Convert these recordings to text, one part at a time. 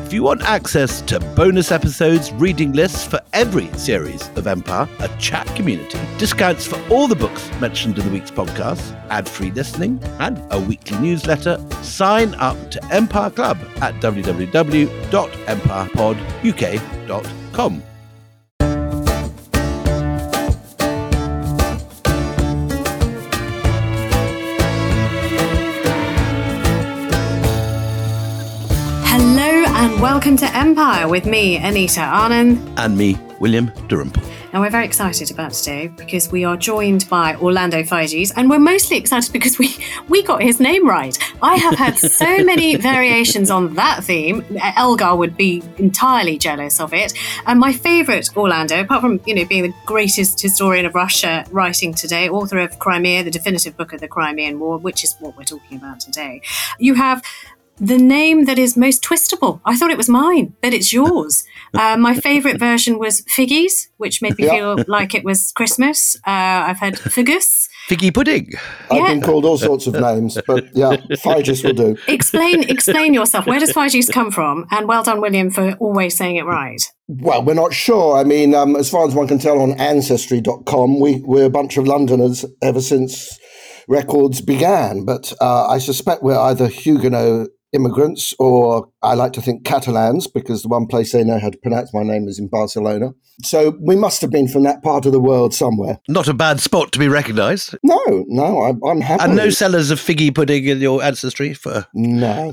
If you want access to bonus episodes, reading lists for every series of Empire, a chat community, discounts for all the books mentioned in the week's podcast, ad-free listening, and a weekly newsletter, sign up to Empire Club at www.empirepoduk.com. Welcome to Empire with me, Anita Arnon. And me, William Dalrymple. And we're very excited about today because we are joined by Orlando Figes, and we're mostly excited because we got his name right. I have had so many variations on that theme. Elgar would be entirely jealous of it. And my favourite Orlando, apart from being the greatest historian of Russia writing today, author of Crimea, the definitive book of the Crimean War, which is what we're talking about today, you have the name that is most twistable. I thought it was mine, but it's yours. My favourite version was Figgies, which made me feel like it was Christmas. I've had Figus. Figgy pudding. I've been called all sorts of names, but yeah, Figes will do. Explain yourself. Where does Figes come from? And well done, William, for always saying it right. Well, we're not sure. I mean, as far as one can tell on Ancestry.com, we're a bunch of Londoners ever since records began. But I suspect we're either Huguenot immigrants, or I like to think Catalans, because the one place they know how to pronounce my name is in Barcelona. So we must have been from that part of the world somewhere. Not a bad spot to be recognised. No, I'm happy. And no sellers of figgy pudding in your ancestry? No,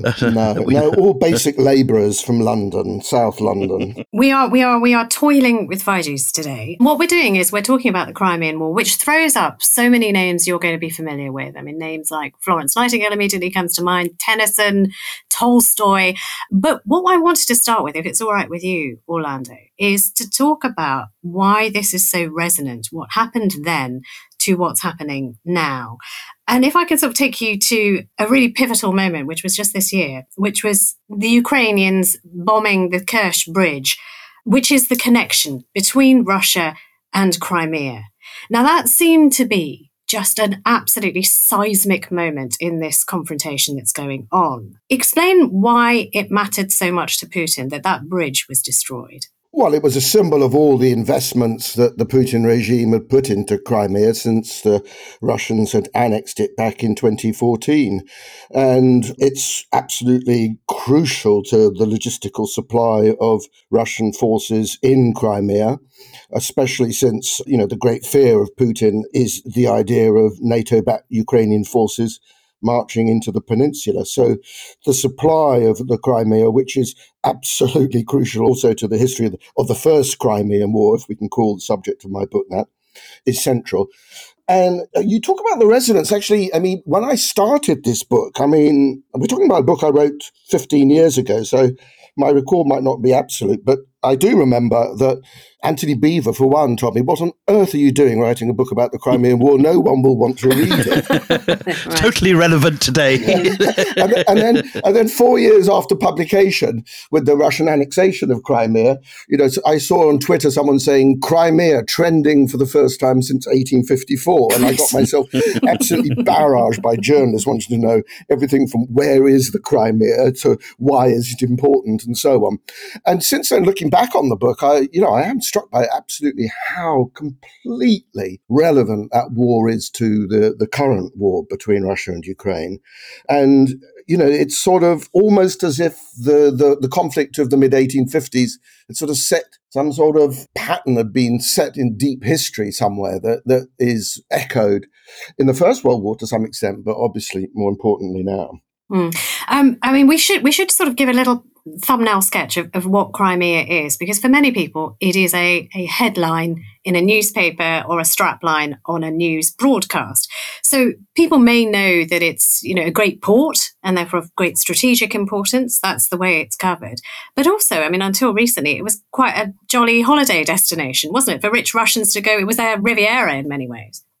all basic labourers from London, South London. We are toiling with Figes today. What we're doing is we're talking about the Crimean War, which throws up so many names you're going to be familiar with. I mean, names like Florence Nightingale immediately comes to mind, Tennyson, Tolstoy. But what I wanted to start with, if it's all right with you, Orlando, is to talk about why this is so resonant, what happened then to what's happening now. And if I can sort of take you to a really pivotal moment, which was just this year, which was the Ukrainians bombing the Kerch Bridge, which is the connection between Russia and Crimea. Now, that seemed to be just an absolutely seismic moment in this confrontation that's going on. Explain why it mattered so much to Putin that bridge was destroyed. Well, it was a symbol of all the investments that the Putin regime had put into Crimea since the Russians had annexed it back in 2014. And it's absolutely crucial to the logistical supply of Russian forces in Crimea, especially since, the great fear of Putin is the idea of NATO-backed Ukrainian forces marching into the peninsula. So the supply of the Crimea, which is absolutely crucial also to the history of the First Crimean War, if we can call the subject of my book that, is central. And you talk about the resonance. Actually, I mean, when I started this book, we're talking about a book I wrote 15 years ago, so my recall might not be absolute, but I do remember that Anthony Beevor, for one, told me, what on earth are you doing writing a book about the Crimean War? No one will want to read it. Right. Totally relevant today. Yeah. and then 4 years after publication, with the Russian annexation of Crimea, I saw on Twitter someone saying Crimea trending for the first time since 1854. And I got myself absolutely barraged by journalists wanting to know everything from where is the Crimea to why is it important and so on. And since then, looking back on the book, I am struck by absolutely how completely relevant that war is to the current war between Russia and Ukraine. And, it's sort of almost as if the conflict of the mid-1850s had sort of set some sort of pattern had been set in deep history somewhere that is echoed in the First World War to some extent, but obviously more importantly now. We should sort of give a little thumbnail sketch of what Crimea is, because for many people it is a headline in a newspaper or a strapline on a news broadcast. So people may know that it's a great port and therefore of great strategic importance. That's the way it's covered. But also, until recently, it was quite a jolly holiday destination, wasn't it? For rich Russians to go, it was their Riviera in many ways.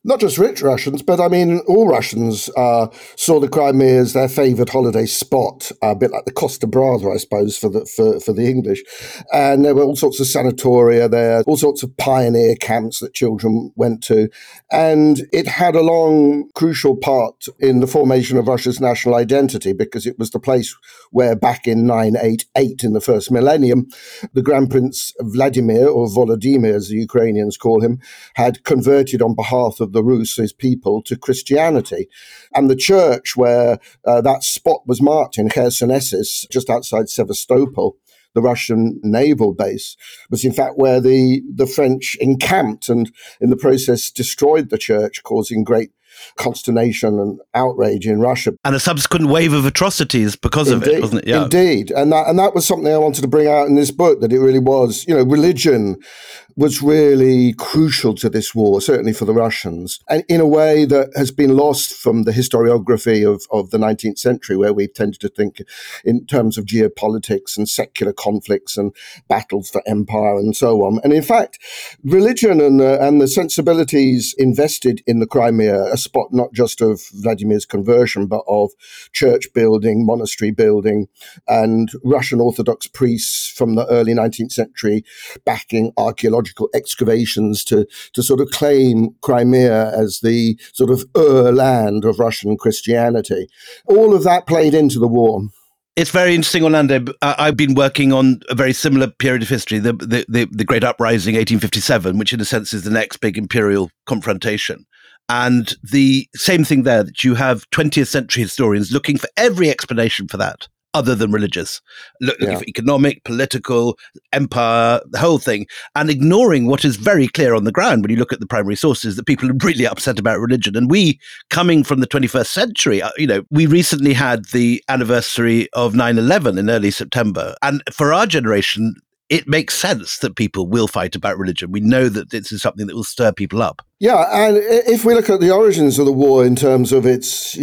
Not just rich Russians, but I mean, all Russians saw the Crimea as their favoured holiday spot, a bit like the Costa Brava, I suppose, for the English. And there were all sorts of sanatoria there, all sorts of pioneer camps that children went to. And it had a long, crucial part in the formation of Russia's national identity, because it was the place where back in 988, in the first millennium, the Grand Prince Vladimir, or Volodymyr as the Ukrainians call him, had converted on behalf of the Rus, his people, to Christianity. And the church where that spot was marked in Chersonesus, just outside Sevastopol, the Russian naval base, was in fact where the French encamped and in the process destroyed the church, causing great consternation and outrage in Russia. And a subsequent wave of atrocities because of it, wasn't it? Yeah. Indeed. And that was something I wanted to bring out in this book, that it really was, religion was really crucial to this war, certainly for the Russians, and in a way that has been lost from the historiography of the 19th century, where we've tended to think in terms of geopolitics and secular conflicts and battles for empire and so on. And in fact, religion and the sensibilities invested in the Crimea, a spot not just of Vladimir's conversion, but of church building, monastery building, and Russian Orthodox priests from the early 19th century backing archaeological excavations to sort of claim Crimea as the sort of land of Russian Christianity. All of that played into the war. It's very interesting, Orlando. I've been working on a very similar period of history, the Great Uprising, 1857, which in a sense is the next big imperial confrontation. And the same thing there, that you have 20th century historians looking for every explanation for that, other than religious, looking for economic, political, empire, the whole thing, and ignoring what is very clear on the ground when you look at the primary sources, that people are really upset about religion. And we, coming from the 21st century, we recently had the anniversary of 9/11 in early September. And for our generation, it makes sense that people will fight about religion. We know that this is something that will stir people up. Yeah, and if we look at the origins of the war in terms of its,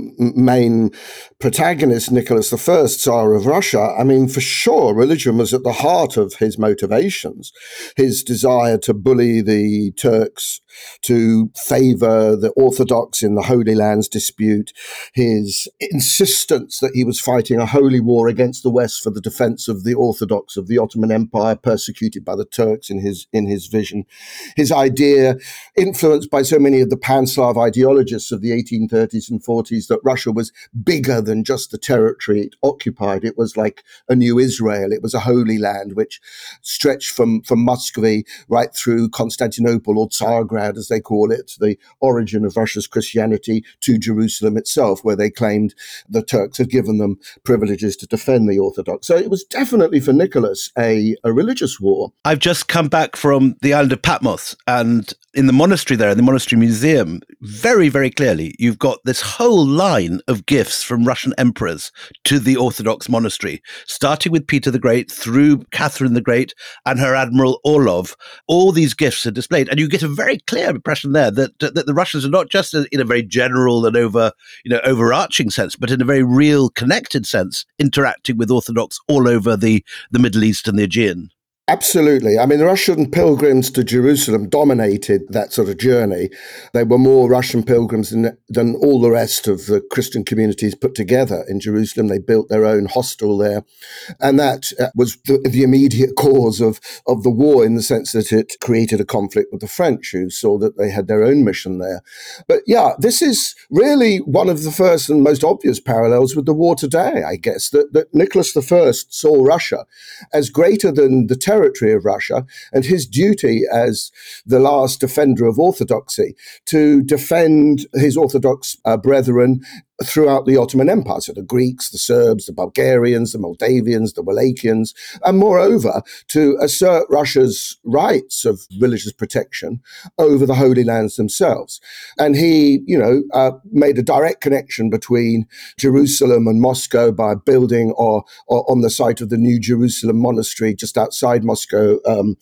main protagonist, Nicholas I, Tsar of Russia, I mean, for sure, religion was at the heart of his motivations. His desire to bully the Turks, to favor the Orthodox in the Holy Lands dispute, his insistence that he was fighting a holy war against the West for the defense of the Orthodox of the Ottoman Empire, persecuted by the Turks in his vision, his idea, influenced by so many of the Pan-Slav ideologists of the 1830s and 40s, that Russia was bigger than just the territory it occupied. It was like a new Israel. It was a holy land which stretched from Muscovy right through Constantinople, or Tsargrad as they call it, the origin of Russia's Christianity, to Jerusalem itself, where they claimed the Turks had given them privileges to defend the Orthodox. So it was definitely for Nicholas a religious war. I've just come back from the island of Patmos, and in the monastery there, in the monastery museum, very, very clearly, you've got this whole line of gifts from Russian emperors to the Orthodox monastery, starting with Peter the Great through Catherine the Great and her Admiral Orlov. All these gifts are displayed, and you get a very clear impression there that the Russians are not just in a very general and overarching sense, but in a very real, connected sense, interacting with Orthodox all over the Middle East and the Aegean. Absolutely. I mean, the Russian pilgrims to Jerusalem dominated that sort of journey. They were more Russian pilgrims than all the rest of the Christian communities put together in Jerusalem. They built their own hostel there. And that was the immediate cause of the war, in the sense that it created a conflict with the French, who saw that they had their own mission there. But yeah, this is really one of the first and most obvious parallels with the war today, I guess, that Nicholas I saw Russia as greater than the territory of Russia, and his duty as the last defender of orthodoxy to defend his Orthodox brethren throughout the Ottoman Empire. So the Greeks, the Serbs, the Bulgarians, the Moldavians, the Wallachians, and moreover, to assert Russia's rights of religious protection over the Holy Lands themselves. And he, made a direct connection between Jerusalem and Moscow by building or on the site of the New Jerusalem Monastery just outside Moscow,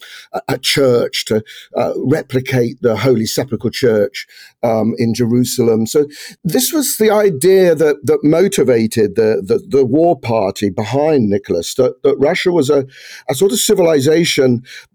a church to replicate the Holy Sepulchre Church in Jerusalem. So this was the idea that motivated the war party behind Nicholas, that Russia was a sort of civilization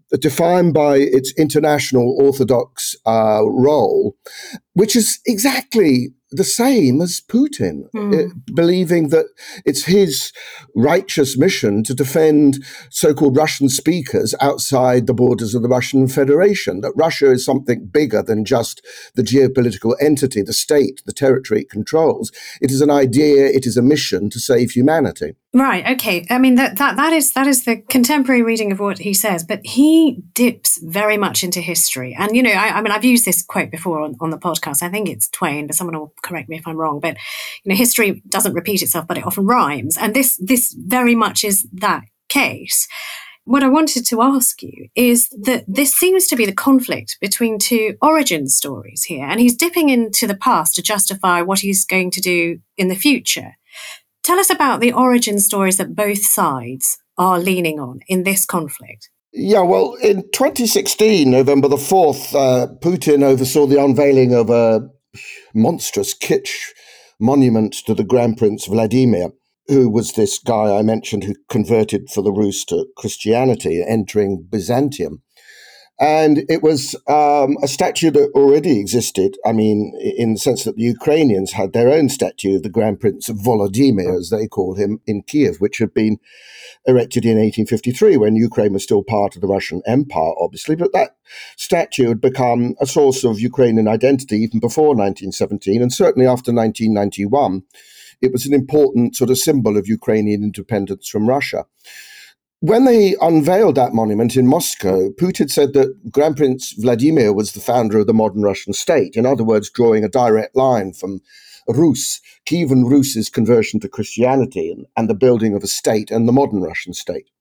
defined by its international orthodox role, which is exactly the same as Putin, believing that it's his righteous mission to defend so-called Russian speakers outside the borders of the Russian Federation, that Russia is something bigger than just the geopolitical entity, the state, the territory it controls. It is an idea, it is a mission to save humanity. Right. Okay. I mean, that is the contemporary reading of what he says, but he dips very much into history. And, you know, I mean, I've used this quote before on the podcast. I think it's Twain, but someone will correct me if I'm wrong. But, you know, history doesn't repeat itself, but it often rhymes. And this very much is that case. What I wanted to ask you is that this seems to be the conflict between two origin stories here. And he's dipping into the past to justify what he's going to do in the future. Tell us about the origin stories that both sides are leaning on in this conflict. Yeah, well, in 2016, November the 4th, Putin oversaw the unveiling of a monstrous kitsch monument to the Grand Prince Vladimir, who was this guy I mentioned who converted for the Rus to Christianity, entering Byzantium. And it was a statue that already existed, I mean, in the sense that the Ukrainians had their own statue of the Grand Prince Volodymyr, as they call him, in Kiev, which had been erected in 1853 when Ukraine was still part of the Russian Empire, obviously. But that statue had become a source of Ukrainian identity even before 1917, and certainly after 1991. It was an important sort of symbol of Ukrainian independence from Russia. When they unveiled that monument in Moscow, Putin said that Grand Prince Vladimir was the founder of the modern Russian state. In other words, drawing a direct line from Kievan Rus' conversion to Christianity and the building of a state and the modern Russian state.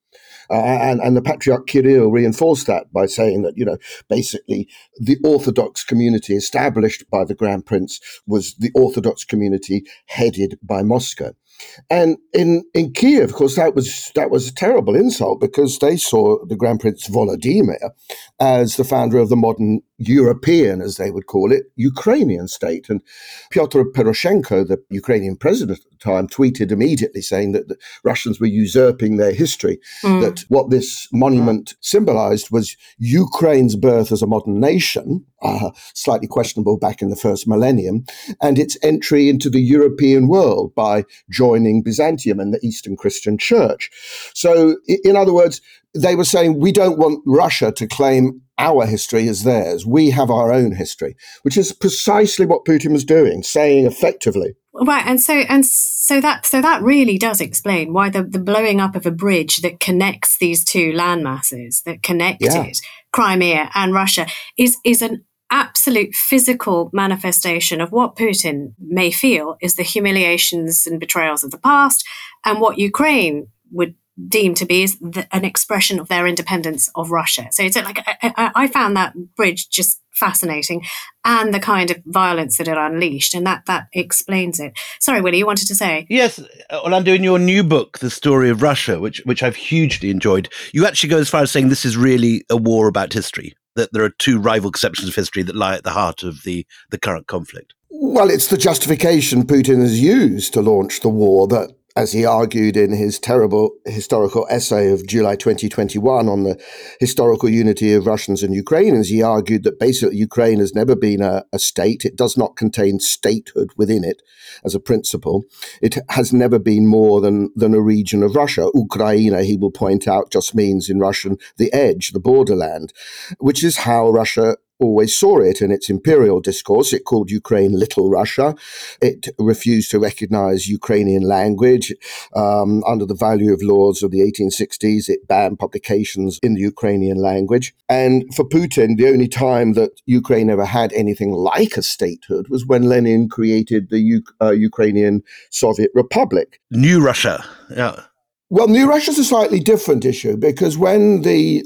And the Patriarch Kirill reinforced that by saying that, you know, basically the Orthodox community established by the Grand Prince was the Orthodox community headed by Moscow. And in Kiev, of course, that was a terrible insult because they saw the Grand Prince Volodymyr as the founder of the modern European, as they would call it, Ukrainian state. And Pyotr Poroshenko, the Ukrainian president at the time, tweeted immediately saying that the Russians were usurping their history, that what this monument symbolized was Ukraine's birth as a modern nation, slightly questionable back in the first millennium, and its entry into the European world by joining Byzantium and the Eastern Christian Church. So, in other words, they were saying, we don't want Russia to claim our history as theirs. We have our own history, which is precisely what Putin was doing, saying effectively. Right, and so that really does explain why the blowing up of a bridge that connects these two landmasses, that connected Crimea and Russia, is an absolute physical manifestation of what Putin may feel is the humiliations and betrayals of the past, and what Ukraine would deem to be is an expression of their independence of Russia. So it's like I found that bridge just fascinating, and the kind of violence that it unleashed, and that explains it. Sorry, Willie, you wanted to say? Yes, Orlando, in your new book, The Story of Russia, which I've hugely enjoyed, you actually go as far as saying this is really a war about history, that there are two rival conceptions of history that lie at the heart of the current conflict. Well, it's the justification Putin has used to launch the war that, as he argued in his terrible historical essay of July 2021 on the historical unity of Russians and Ukrainians, he argued that basically Ukraine has never been a state. It does not contain statehood within it as a principle. It has never been more than a region of Russia. Ukraina, he will point out, just means in Russian the edge, the borderland, which is how Russia always saw it in its imperial discourse. It called Ukraine Little Russia. It refused to recognize Ukrainian language. Under the value of laws of the 1860s, it banned publications in the Ukrainian language. And for Putin, the only time that Ukraine ever had anything like a statehood was when Lenin created the Ukrainian Soviet Republic. New Russia, yeah. Well, New Russia is a slightly different issue because when the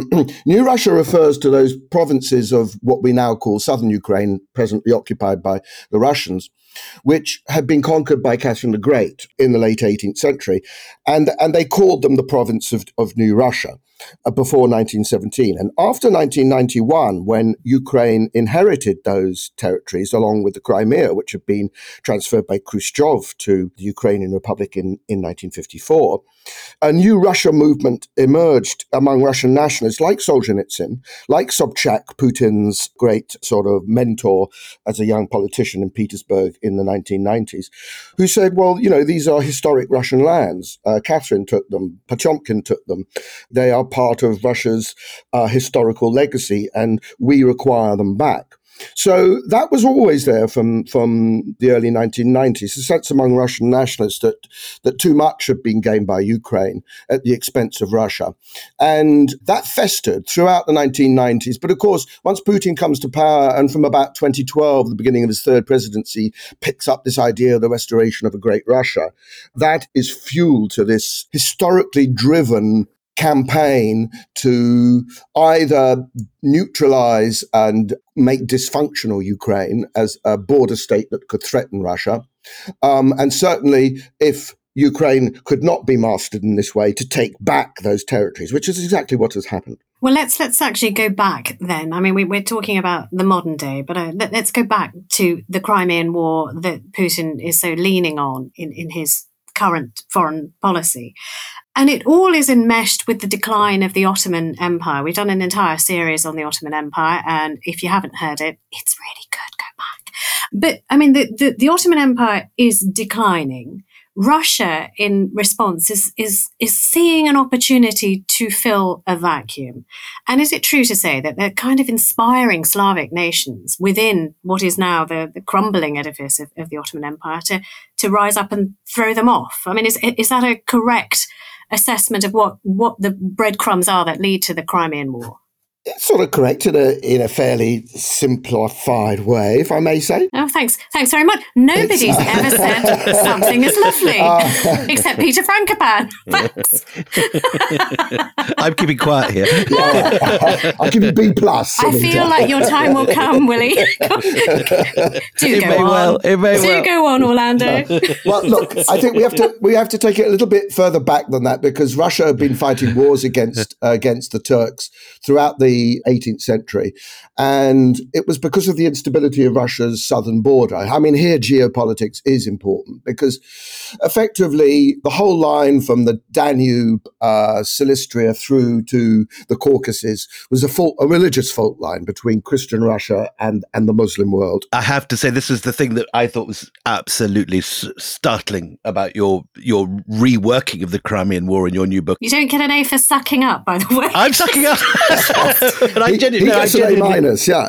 New Russia refers to those provinces of what we now call southern Ukraine, presently occupied by the Russians, which had been conquered by Catherine the Great in the late 18th century, and they called them the province of New Russia before 1917. And after 1991, when Ukraine inherited those territories along with the Crimea, which had been transferred by Khrushchev to the Ukrainian Republic in 1954, a new Russia movement emerged among Russian nationalists like Solzhenitsyn, like Sobchak, Putin's great sort of mentor as a young politician in Petersburg in the 1990s, who said, well, these are historic Russian lands. Catherine took them, Potemkin took them. They are part of Russia's historical legacy, and we require them back. So that was always there from the early 1990s, a sense among Russian nationalists that too much had been gained by Ukraine at the expense of Russia. And that festered throughout the 1990s. But of course, once Putin comes to power and from about 2012, the beginning of his third presidency, picks up this idea of the restoration of a great Russia, that is fuel to this historically driven campaign to either neutralize and make dysfunctional Ukraine as a border state that could threaten Russia. And certainly, if Ukraine could not be mastered in this way, to take back those territories, which is exactly what has happened. Well, let's actually go back then. I mean, we're talking about the modern day, but let's go back to the Crimean War that Putin is so leaning on in his current foreign policy. And it all is enmeshed with the decline of the Ottoman Empire. We've done an entire series on the Ottoman Empire, and if you haven't heard it, it's really good. Go back. But I mean, the Ottoman Empire is declining. Russia, in response, is seeing an opportunity to fill a vacuum. And is it true to say that they're kind of inspiring Slavic nations within what is now the crumbling edifice of the Ottoman Empire to rise up and throw them off? I mean, is that a correct assessment of what the breadcrumbs are that lead to the Crimean War? It's sort of correct in a fairly simplified way, if I may say. Oh, thanks very much. Nobody's ever said something is lovely, except Peter Frankopan. Thanks. I'm keeping quiet here. I'll give you B+. I feel like your time will come, Willie. Do go on, Orlando. Well, look, I think we have to take it a little bit further back than that, because Russia had been fighting wars against the Turks throughout the 18th century. And it was because of the instability of Russia's southern border. I mean, here geopolitics is important, because effectively the whole line from the Danube, Silistria through to the Caucasus was a religious fault line between Christian Russia and the Muslim world. I have to say, this is the thing that I thought was absolutely startling about your reworking of the Crimean War in your new book. You don't get an A for sucking up, by the way. I'm sucking up. But he gets an A-, yeah.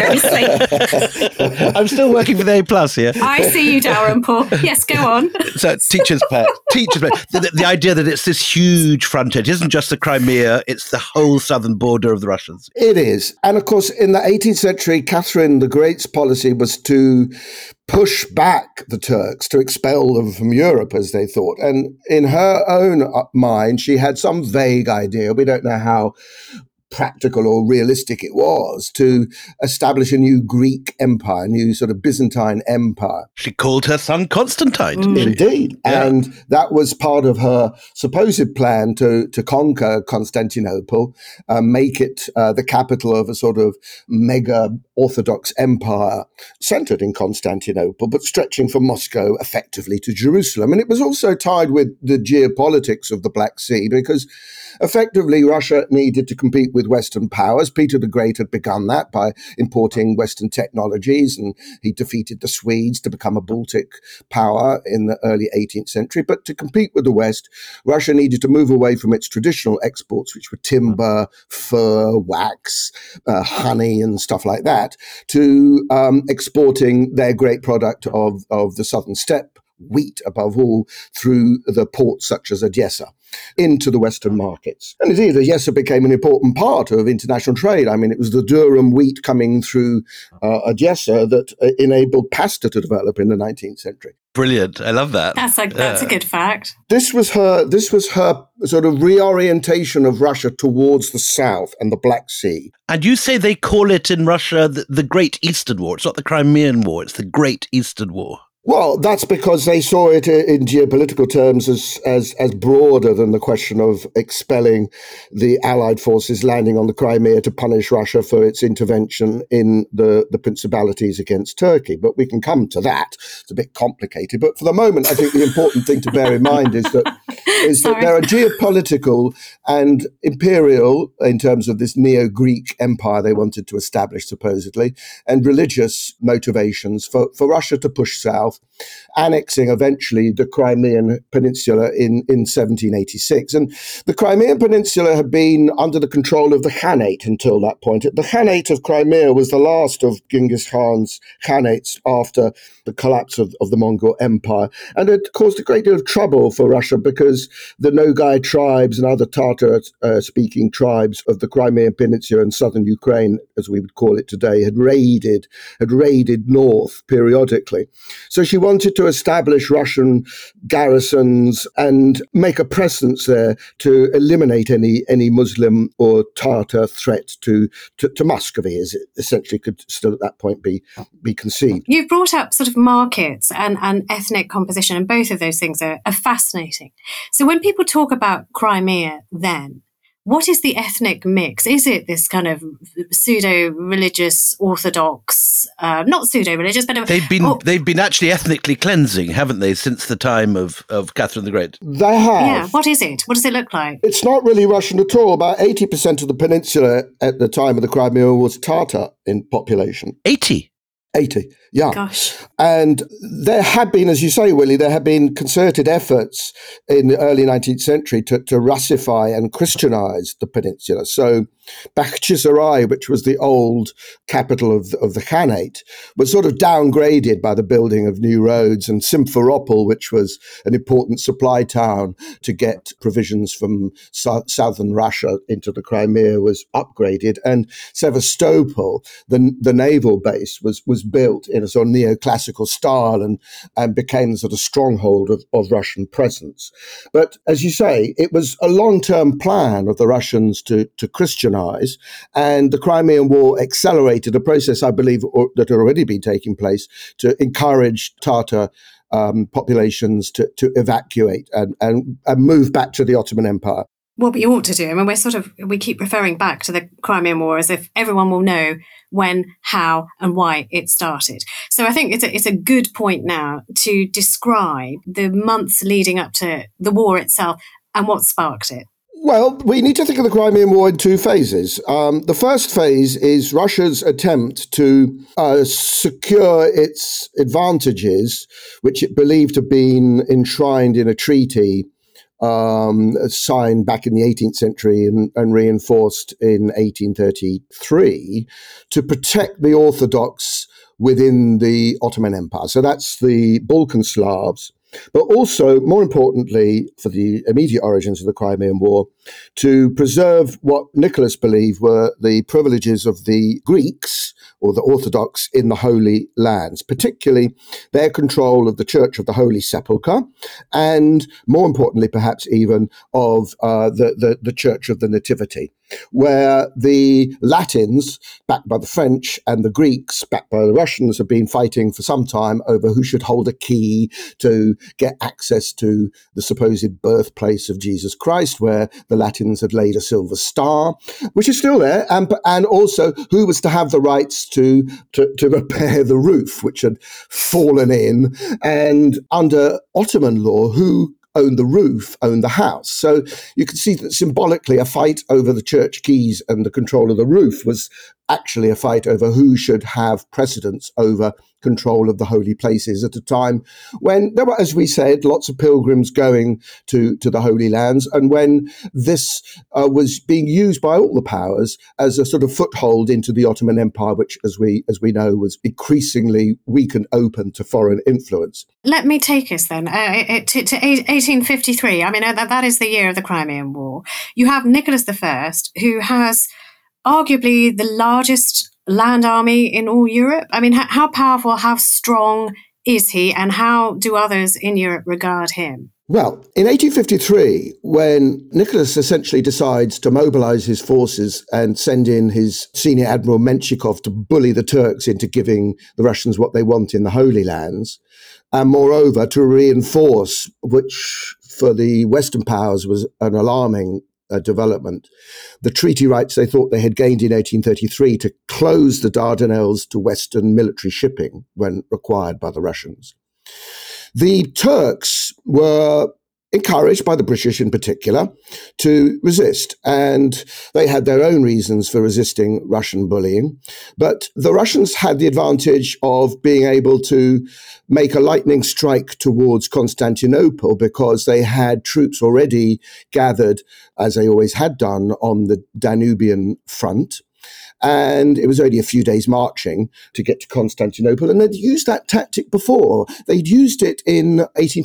Seriously. I'm still working for the A+ here. I see you, Dalrymple. Yes, go on. So teacher's pet. The idea that it's this huge frontage isn't just the Crimea, it's the whole southern border of the Russians. It is. And of course, in the 18th century, Catherine the Great's policy was to push back the Turks, to expel them from Europe, as they thought. And in her own mind, she had some vague idea, we don't know how practical or realistic it was, to establish a new Greek empire, a new sort of Byzantine empire. She called her son Constantine, didn't she? Indeed. Yeah. And that was part of her supposed plan to conquer Constantinople, make it the capital of a sort of mega Orthodox empire centered in Constantinople, but stretching from Moscow effectively to Jerusalem. And it was also tied with the geopolitics of the Black Sea, because effectively Russia needed to compete with Western powers. Peter the Great had begun that by importing Western technologies, and he defeated the Swedes to become a Baltic power in the early 18th century. But to compete with the West, Russia needed to move away from its traditional exports, which were timber, fur, wax, honey, and stuff like that, to exporting their great product of the southern steppe, wheat above all, through the ports such as Odessa into the Western markets. And indeed, Odessa became an important part of international trade. I mean, it was the durum wheat coming through Odessa that enabled pasta to develop in the 19th century. Brilliant. I love that. That's a good fact. This was her sort of reorientation of Russia towards the south and the Black Sea. And you say they call it in Russia the Great Eastern War. It's not the Crimean War, it's the Great Eastern War. Well, that's because they saw it in geopolitical terms as broader than the question of expelling the Allied forces landing on the Crimea to punish Russia for its intervention in the principalities against Turkey. But we can come to that. It's a bit complicated. But for the moment, I think the important thing to bear in mind is that there are geopolitical and imperial, in terms of this neo-Greek empire they wanted to establish, supposedly, and religious motivations for Russia to push south, annexing eventually the Crimean Peninsula in 1786. And the Crimean Peninsula had been under the control of the Khanate until that point. The Khanate of Crimea was the last of Genghis Khan's Khanates after the collapse of the Mongol Empire. And it caused a great deal of trouble for Russia because the Nogai tribes and other Tatar-speaking tribes of the Crimean Peninsula and southern Ukraine, as we would call it today, had raided north periodically. So she wanted to establish Russian garrisons and make a presence there to eliminate any Muslim or Tatar threat to Muscovy, as it essentially could still at that point be conceived. You've brought up sort of markets and ethnic composition, and both of those things are fascinating. So when people talk about Crimea then, what is the ethnic mix? Is it this kind of pseudo-religious Orthodox, not pseudo-religious, but they've been actually ethnically cleansing, haven't they, since the time of Catherine the Great? They have. Yeah. What is it? What does it look like? It's not really Russian at all. About 80% of the peninsula at the time of the Crimea was Tatar in population. 80? 80, yeah. Gosh. And there had been, as you say, Willie, there had been concerted efforts in the early 19th century to Russify and Christianize the peninsula. So Bakhchisarai, which was the old capital of the Khanate, was sort of downgraded by the building of new roads, and Simferopol, which was an important supply town to get provisions from southern Russia into the Crimea, was upgraded, and Sevastopol, the naval base, was built in a sort of neoclassical style and became the sort of stronghold of Russian presence. But as you say, it was a long-term plan of the Russians to Christianize, and the Crimean War accelerated a process, I believe, that had already been taking place to encourage Tatar populations to evacuate and move back to the Ottoman Empire. What we ought to do, I mean, we keep referring back to the Crimean War as if everyone will know when, how, and why it started. So I think it's a good point now to describe the months leading up to the war itself and what sparked it. Well, we need to think of the Crimean War in two phases. The first phase is Russia's attempt to secure its advantages, which it believed to have been enshrined in a treaty signed back in the 18th century and reinforced in 1833, to protect the Orthodox within the Ottoman Empire. So that's the Balkan Slavs, but also, more importantly, for the immediate origins of the Crimean War, to preserve what Nicholas believed were the privileges of the Greeks, or the Orthodox, in the Holy Lands, particularly their control of the Church of the Holy Sepulchre, and more importantly, perhaps even, of the Church of the Nativity, where the Latins, backed by the French, and the Greeks, backed by the Russians, have been fighting for some time over who should hold a key to get access to the supposed birthplace of Jesus Christ, where the Latins had laid a silver star, which is still there, and also who was to have the rights to repair the roof, which had fallen in, and under Ottoman law, who owned the roof, owned the house. So you can see that symbolically a fight over the church keys and the control of the roof was actually a fight over who should have precedence over control of the holy places at a time when there were, as we said, lots of pilgrims going to the Holy Lands, and when this was being used by all the powers as a sort of foothold into the Ottoman Empire, which, as we know, was increasingly weak and open to foreign influence. Let me take us then to 1853. I mean, that is the year of the Crimean War. You have Nicholas I, who has arguably the largest land army in all Europe. I mean, how powerful, how strong is he, and how do others in Europe regard him? Well, in 1853, when Nicholas essentially decides to mobilize his forces and send in his senior admiral Menshikov to bully the Turks into giving the Russians what they want in the Holy Lands, and moreover to reinforce, which for the Western powers was an alarming development, the treaty rights they thought they had gained in 1833 to close the Dardanelles to Western military shipping when required by the Russians. The Turks were encouraged by the British in particular to resist, and they had their own reasons for resisting Russian bullying. But the Russians had the advantage of being able to make a lightning strike towards Constantinople because they had troops already gathered, as they always had done, on the Danubian front. And it was only a few days marching to get to Constantinople. And they'd used that tactic before. They'd used it in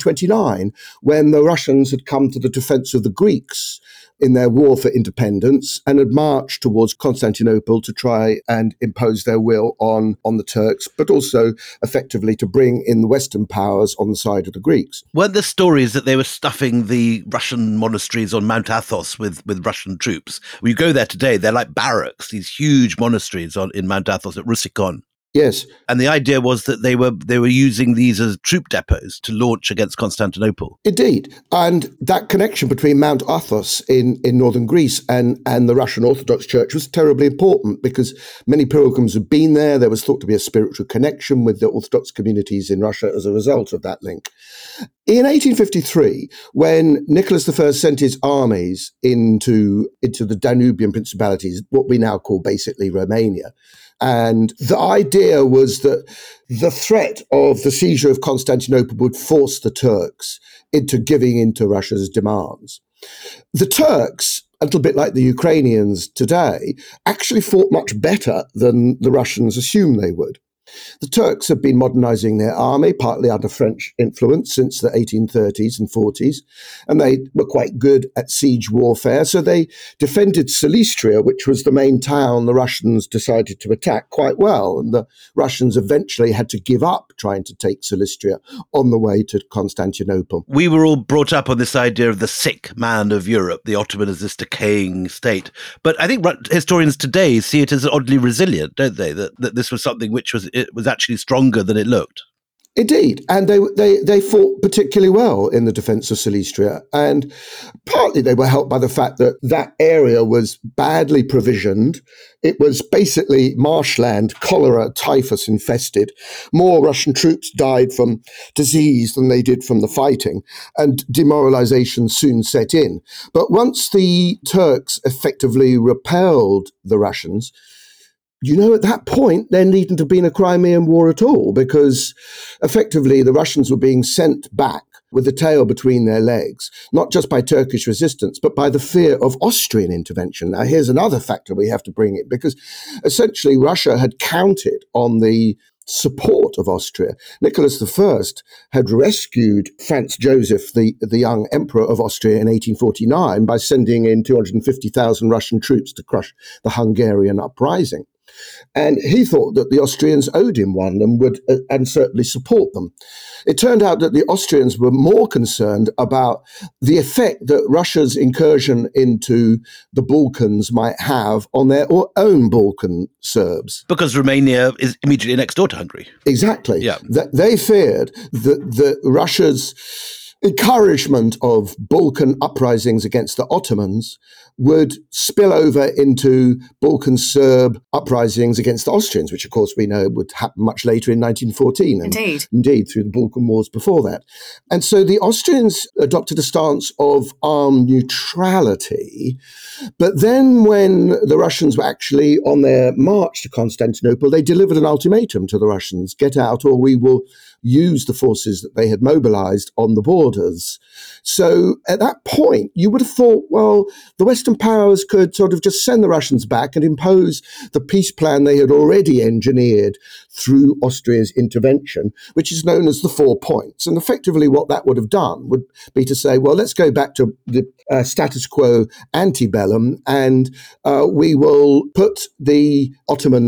1829 when the Russians had come to the defense of the Greeks in their war for independence and had marched towards Constantinople to try and impose their will on the Turks, but also effectively to bring in the Western powers on the side of the Greeks. Weren't there stories that they were stuffing the Russian monasteries on Mount Athos with Russian troops? When you go there today, they're like barracks, these huge monasteries in Mount Athos at Rusicon. Yes. And the idea was that they were using these as troop depots to launch against Constantinople. Indeed. And that connection between Mount Athos in northern Greece and the Russian Orthodox Church was terribly important because many pilgrims had been there. There was thought to be a spiritual connection with the Orthodox communities in Russia as a result of that link. In 1853, when Nicholas I sent his armies into the Danubian principalities, what we now call basically Romania, and the idea was that the threat of the seizure of Constantinople would force the Turks into giving in to Russia's demands. The Turks, a little bit like the Ukrainians today, actually fought much better than the Russians assumed they would. The Turks have been modernizing their army, partly under French influence, since the 1830s and 40s, and they were quite good at siege warfare. So they defended Silistria, which was the main town the Russians decided to attack, quite well. And the Russians eventually had to give up trying to take Silistria on the way to Constantinople. We were all brought up on this idea of the sick man of Europe, the Ottoman as this decaying state. But I think historians today see it as oddly resilient, don't they? That this was something which was actually stronger than it looked. Indeed, and they fought particularly well in the defense of Silistria, and partly they were helped by the fact that that area was badly provisioned. It was basically marshland, cholera, typhus infested. More Russian troops died from disease than they did from the fighting, and demoralization soon set in. But once the Turks effectively repelled the Russians, at that point, there needn't have been a Crimean War at all, because effectively the Russians were being sent back with the tail between their legs, not just by Turkish resistance, but by the fear of Austrian intervention. Now, here's another factor we have to bring in, because essentially Russia had counted on the support of Austria. Nicholas I had rescued Franz Joseph, the young emperor of Austria, in 1849 by sending in 250,000 Russian troops to crush the Hungarian uprising. And he thought that the Austrians owed him one and would and certainly support them. It turned out that the Austrians were more concerned about the effect that Russia's incursion into the Balkans might have on their own Balkan Serbs. Because Romania is immediately next door to Hungary. Exactly. Yeah. They feared that Russia's encouragement of Balkan uprisings against the Ottomans would spill over into Balkan Serb uprisings against the Austrians, which, of course, we know would happen much later in 1914. Indeed, through the Balkan Wars before that. And so the Austrians adopted a stance of armed neutrality. But then when the Russians were actually on their march to Constantinople, they delivered an ultimatum to the Russians: get out or we will use the forces that they had mobilized on the borders. So at that point, you would have thought, well, the Western powers could sort of just send the Russians back and impose the peace plan they had already engineered through Austria's intervention, which is known as the 4 points. And effectively what that would have done would be to say, well, let's go back to the status quo antebellum, and we will put the Ottoman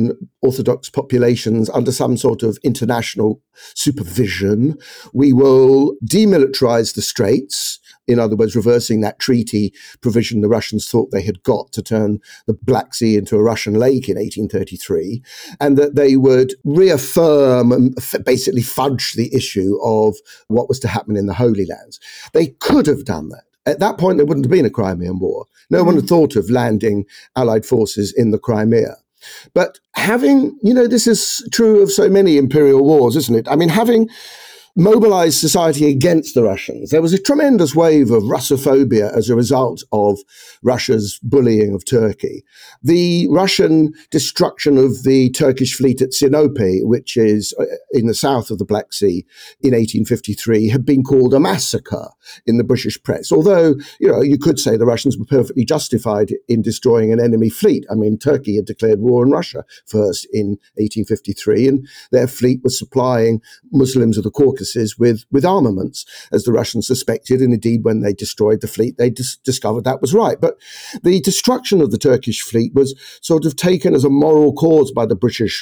Orthodox populations under some sort of international supervision. We will demilitarize the Straits, in other words, reversing that treaty provision the Russians thought they had got to turn the Black Sea into a Russian lake in 1833, and that they would reaffirm and basically fudge the issue of what was to happen in the Holy Lands. They could have done that. At that point, there wouldn't have been a Crimean War. No one had thought of landing Allied forces in the Crimea. But having, this is true of so many imperial wars, isn't it? I mean, having mobilized society against the Russians, there was a tremendous wave of Russophobia as a result of Russia's bullying of Turkey. The Russian destruction of the Turkish fleet at Sinope, which is in the south of the Black Sea in 1853, had been called a massacre in the British press. Although, you could say the Russians were perfectly justified in destroying an enemy fleet. I mean, Turkey had declared war on Russia first in 1853, and their fleet was supplying Muslims of the Caucasus with armaments, as the Russians suspected. And indeed, when they destroyed the fleet, they discovered that was right. But the destruction of the Turkish fleet was sort of taken as a moral cause by the British,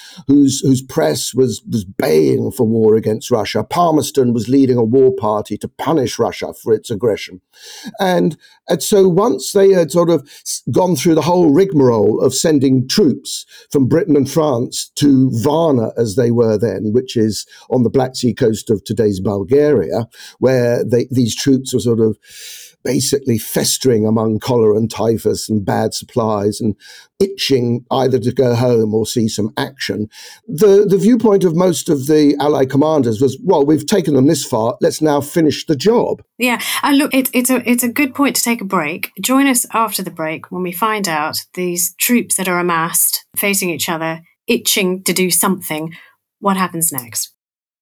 whose press was baying for war against Russia. Palmerston was leading a war party to punish Russia for its aggression. And so once they had sort of gone through the whole rigmarole of sending troops from Britain and France to Varna, as they were then, which is on the Black Sea coast of today's Bulgaria, where these troops were sort of basically festering among cholera and typhus and bad supplies and itching either to go home or see some action. The viewpoint of most of the Allied commanders was, well, we've taken them this far, let's now finish the job. Yeah, and look, it's a good point to take a break. Join us after the break when we find out these troops that are amassed, facing each other, itching to do something. What happens next?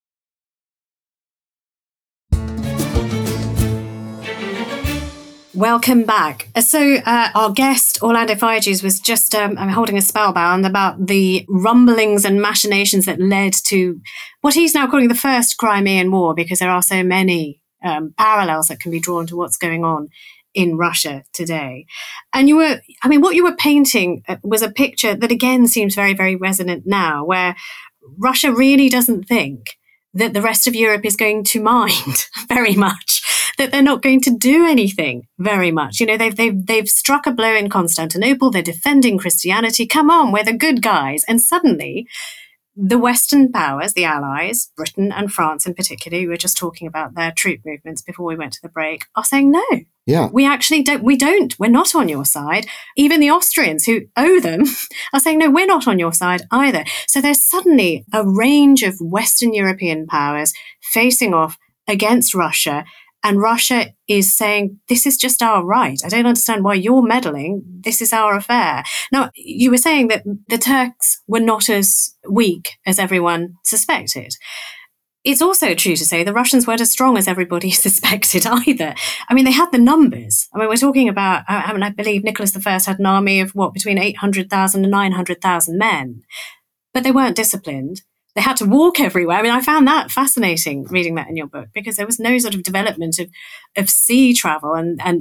Welcome back. So our guest, Orlando Figes, was just holding a spellbound about the rumblings and machinations that led to what he's now calling the First Crimean War, because there are so many parallels that can be drawn to what's going on in Russia today. And what you were painting was a picture that again seems very, very resonant now, where Russia really doesn't think that the rest of Europe is going to mind very much, that they're not going to do anything very much. They've struck a blow in Constantinople. They're defending Christianity. Come on, we're the good guys. And suddenly the Western powers, the Allies, Britain and France in particular, we were just talking about their troop movements before we went to the break, are saying, no, we actually don't. We're not on your side. Even the Austrians, who owe them, are saying, no, we're not on your side either. So there's suddenly a range of Western European powers facing off against Russia. And Russia is saying, this is just our right. I don't understand why you're meddling. This is our affair. Now, you were saying that the Turks were not as weak as everyone suspected. It's also true to say the Russians weren't as strong as everybody suspected either. I mean, they had the numbers. I mean, we're talking about, I believe Nicholas I had an army of between 800,000 and 900,000 men. But they weren't disciplined. They had to walk everywhere. I mean, I found that fascinating reading that in your book, because there was no sort of development of sea travel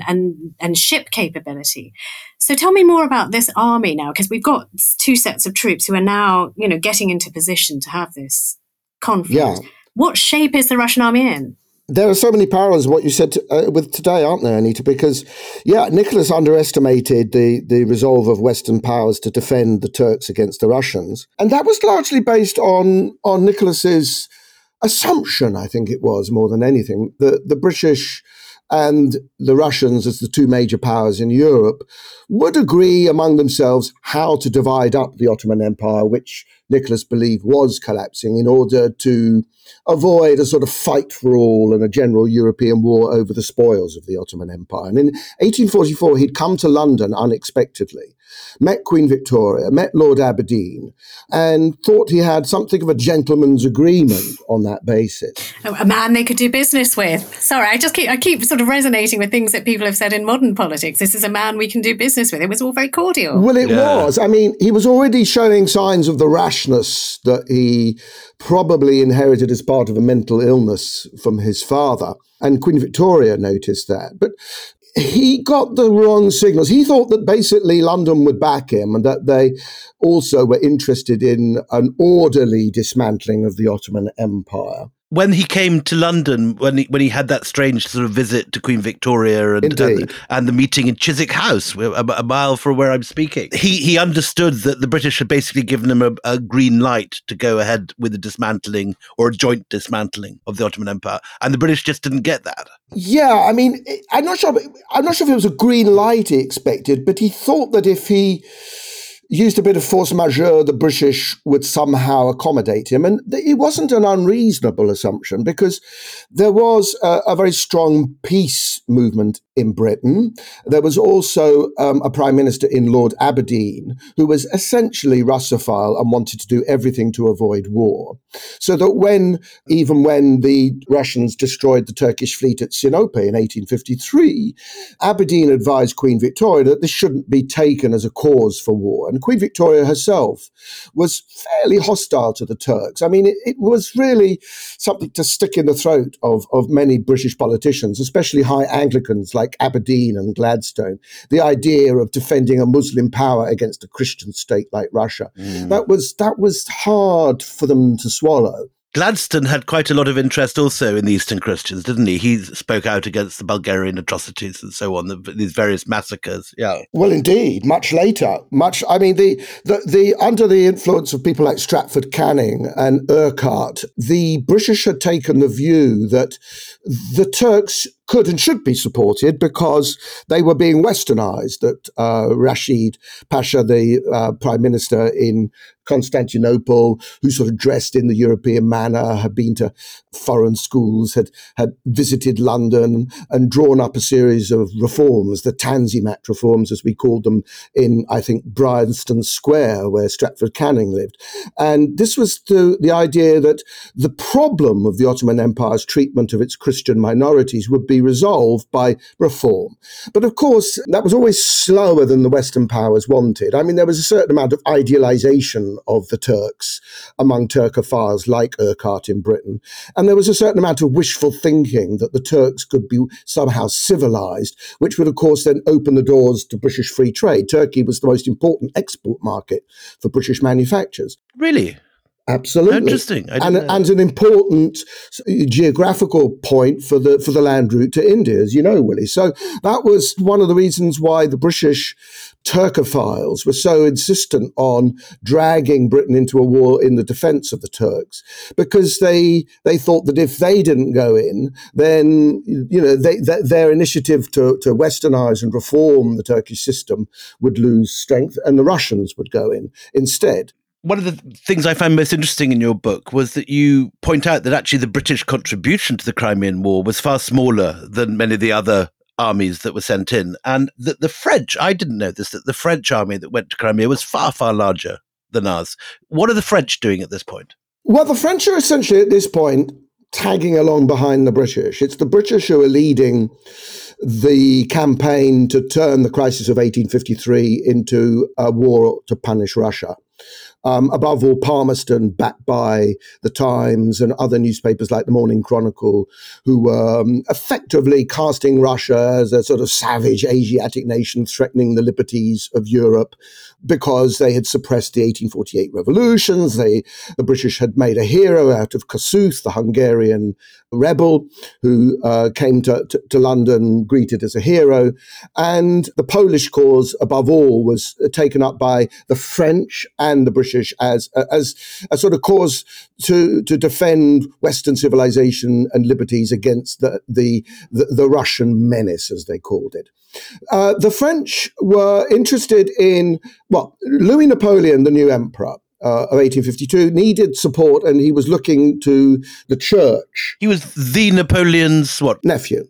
and ship capability. So tell me more about this army now, because we've got two sets of troops who are now, getting into position to have this conflict. Yeah. What shape is the Russian army in? There are so many parallels in what you said with today, aren't there, Anita? Because, Nicholas underestimated the resolve of Western powers to defend the Turks against the Russians. And that was largely based on Nicholas's assumption, I think it was, more than anything, that the British and the Russians, as the two major powers in Europe, would agree among themselves how to divide up the Ottoman Empire, which Nicholas believed was collapsing, in order to avoid a sort of fight for all and a general European war over the spoils of the Ottoman Empire. And in 1844, he'd come to London unexpectedly, met Queen Victoria, met Lord Aberdeen, and thought he had something of a gentleman's agreement on that basis. A man they could do business with. Sorry, I keep sort of resonating with things that people have said in modern politics. This is a man we can do business with. It was all very cordial. Well, it was. I mean, he was already showing signs of the rashness that he probably inherited as part of a mental illness from his father. And Queen Victoria noticed that. But he got the wrong signals. He thought that basically London would back him and that they also were interested in an orderly dismantling of the Ottoman Empire. When he came to London, when he had that strange sort of visit to Queen Victoria and the meeting in Chiswick House, a mile from where I'm speaking, he understood that the British had basically given him a green light to go ahead with the dismantling or a joint dismantling of the Ottoman Empire, and the British just didn't get that. Yeah, I mean, I'm not sure if it was a green light he expected, but he thought that if he used a bit of force majeure, the British would somehow accommodate him. And it wasn't an unreasonable assumption because there was a very strong peace movement in Britain. There was also a prime minister in Lord Aberdeen who was essentially Russophile and wanted to do everything to avoid war. So that even when the Russians destroyed the Turkish fleet at Sinope in 1853, Aberdeen advised Queen Victoria that this shouldn't be taken as a cause for war. And Queen Victoria herself was fairly hostile to the Turks. I mean, it was really something to stick in the throat of many British politicians, especially high Anglicans like Aberdeen and Gladstone. The idea of defending a Muslim power against a Christian state like Russia. That was hard for them to swallow. Gladstone had quite a lot of interest also in the Eastern Christians, didn't he? He spoke out against the Bulgarian atrocities and so on, these various massacres. Yeah. Well, indeed, much later. I mean, the under the influence of people like Stratford Canning and Urquhart, the British had taken the view that the Turks could and should be supported because they were being westernized, that Rashid Pasha, the prime minister in Constantinople, who sort of dressed in the European manner, had been to foreign schools, had visited London and drawn up a series of reforms, the Tanzimat reforms, as we called them, in, I think, Bryanston Square, where Stratford Canning lived. And this was the idea that the problem of the Ottoman Empire's treatment of its Christian minorities would be resolved by reform. But of course, that was always slower than the Western powers wanted. I mean, there was a certain amount of idealization of the Turks among Turkophiles like Urquhart in Britain. And there was a certain amount of wishful thinking that the Turks could be somehow civilized, which would, of course, then open the doors to British free trade. Turkey was the most important export market for British manufacturers. Really? Absolutely. Interesting. And an important geographical point for the land route to India, as you know, Willie. So that was one of the reasons why the British Turkophiles were so insistent on dragging Britain into a war in the defense of the Turks, because they thought that if they didn't go in, then their initiative to westernize and reform the Turkish system would lose strength, and the Russians would go in instead. One of the things I found most interesting in your book was that you point out that actually the British contribution to the Crimean War was far smaller than many of the other armies that were sent in. And that the French, I didn't know this, that the French army that went to Crimea was far, far larger than ours. What are the French doing at this point? Well, the French are essentially at this point tagging along behind the British. It's the British who are leading the campaign to turn the crisis of 1853 into a war to punish Russia. Above all, Palmerston, backed by the Times and other newspapers like the Morning Chronicle, who were effectively casting Russia as a sort of savage Asiatic nation threatening the liberties of Europe because they had suppressed the 1848 revolutions. The British had made a hero out of Kossuth, the Hungarian rebel, who came to London greeted as a hero. And the Polish cause, above all, was taken up by the French and the British as a sort of cause to defend Western civilization and liberties against the Russian menace, as they called it. The French were interested in, Louis Napoleon, the new emperor of 1852, needed support, and he was looking to the church. He was the Napoleon's what? Nephew.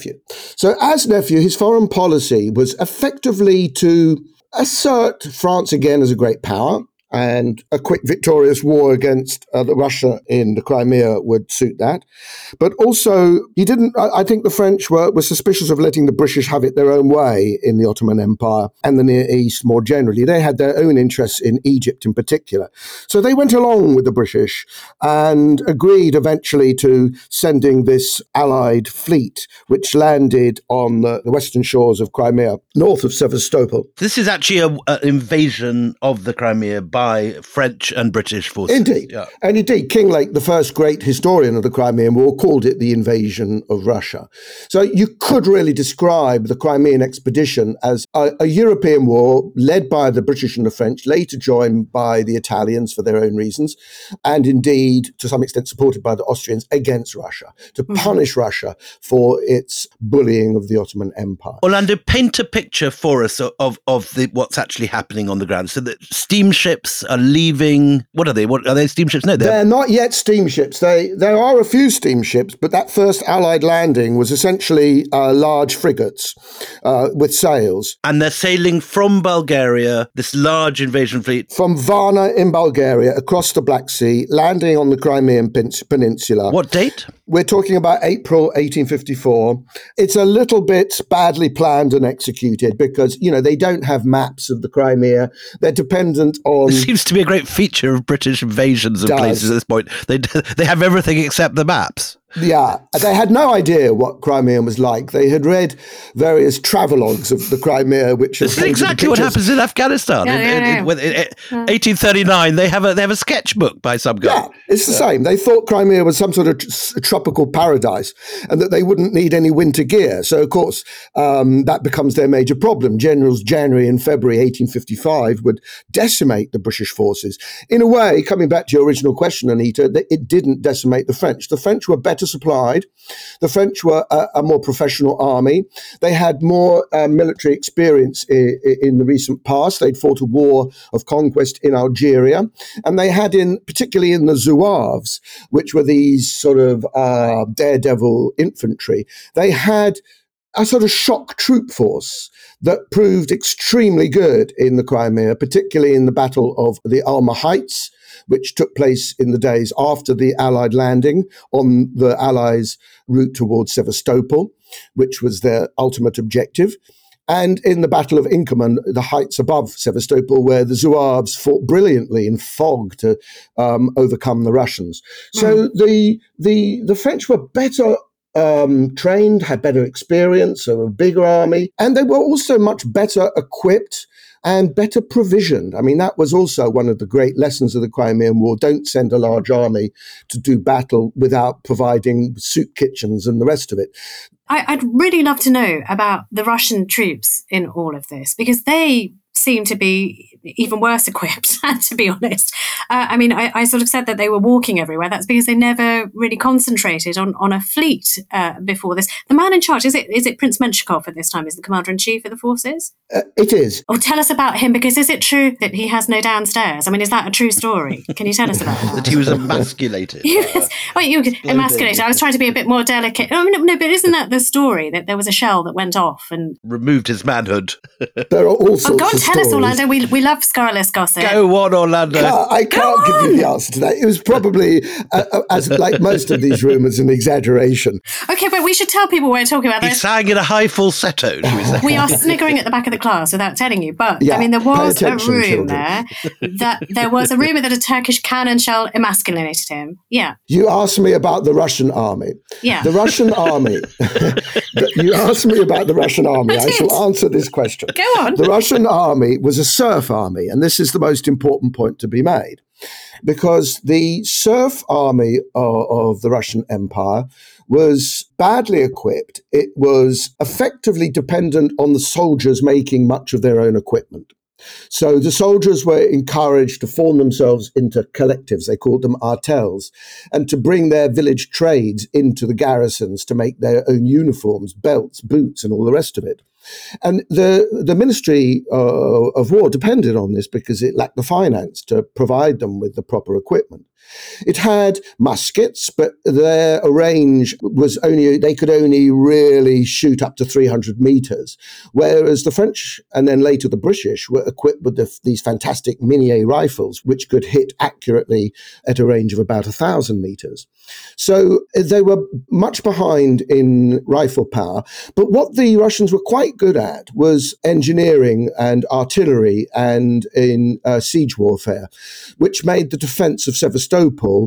So as nephew, his foreign policy was effectively to assert France again as a great power, and a quick victorious war against Russia in the Crimea would suit that. But also, I think the French were suspicious of letting the British have it their own way in the Ottoman Empire and the Near East more generally. They had their own interests in Egypt in particular. So they went along with the British and agreed eventually to sending this Allied fleet, which landed on the western shores of Crimea, north of Sevastopol. This is actually an invasion of the Crimea by French and British forces. Indeed. Yeah. And indeed, Kinglake, the first great historian of the Crimean War, called it the invasion of Russia. So you could really describe the Crimean expedition as a European war led by the British and the French, later joined by the Italians for their own reasons, and indeed, to some extent, supported by the Austrians against Russia, to punish Russia for its bullying of the Ottoman Empire. Orlando, paint a picture for us of what's actually happening on the ground. So that steamships are leaving. What are they? Are they steamships? No, they're not yet steamships. There are a few steamships, but that first Allied landing was essentially large frigates with sails. And they're sailing from Bulgaria, this large invasion fleet. From Varna in Bulgaria, across the Black Sea, landing on the Crimean Peninsula. What date? We're talking about April 1854. It's a little bit badly planned and executed because, they don't have maps of the Crimea. They're dependent on... It seems to be a great feature of British invasions of places at this point. They have everything except the maps. Yeah, they had no idea what Crimea was like. They had read various travelogues of the Crimea, which this is exactly what happens in Afghanistan. In 1839, they have a sketchbook by some guy. Yeah, it's the same. They thought Crimea was some sort of tropical paradise, and that they wouldn't need any winter gear. So, of course, that becomes their major problem. Generals January and February 1855 would decimate the British forces. In a way, coming back to your original question, Anita, it didn't decimate the French. The French were better supplied. The French were a more professional army. They had more military experience in the recent past. They'd fought a war of conquest in Algeria. And they had, particularly in the Zouaves, which were these sort of daredevil infantry, they had a sort of shock troop force that proved extremely good in the Crimea, particularly in the Battle of the Alma Heights, which took place in the days after the Allied landing on the Allies' route towards Sevastopol, which was their ultimate objective. And in the Battle of Inkerman, the heights above Sevastopol, where the Zouaves fought brilliantly in fog to overcome the Russians. So the French were better trained, had better experience, so a bigger army, and they were also much better equipped and better provisioned. I mean, that was also one of the great lessons of the Crimean War. Don't send a large army to do battle without providing soup kitchens and the rest of it. I'd really love to know about the Russian troops in all of this, because they seem to be even worse equipped, to be honest. I sort of said that they were walking everywhere. That's because they never really concentrated on a fleet before this. The man in charge, is it Prince Menshikov at this time, is the commander-in-chief of the forces? It is. Oh, tell us about him, because is it true that he has no downstairs? I mean, is that a true story? Can you tell us about that? That he was emasculated. Emasculated. I was trying to be a bit more delicate. No, but isn't that the story, that there was a shell that went off and... removed his manhood? There are all sorts go on, of tell stories. us, Orlando. We love scurrilous gossip. Go on, Orlando. I can't give you the answer to that. It was probably, as like most of these rumours, an exaggeration. Okay, but we should tell people we're talking about He this. sang in a high falsetto, should we say? We are sniggering at the back of the class without telling you, but Yeah, there was pay a attention, rumour children. that a Turkish cannon shell emasculated him. Yeah. You asked me about the Russian army. Yeah. The Russian army. You asked me about the Russian army. I shall answer this question. Go on. The Russian army was a serf army, and this is the most important point to be made, because the serf army of the Russian Empire was badly equipped. It was effectively dependent on the soldiers making much of their own equipment. So the soldiers were encouraged to form themselves into collectives, they called them artels, and to bring their village trades into the garrisons to make their own uniforms, belts, boots, and all the rest of it. And the Ministry of War depended on this because it lacked the finance to provide them with the proper equipment. It had muskets, but their range was they could only really shoot up to 300 meters, whereas the French and then later the British were equipped with these fantastic Minié rifles, which could hit accurately at a range of about 1,000 meters. So they were much behind in rifle power. But what the Russians were quite good at was engineering and artillery and in siege warfare, which made the defense of Sevastopol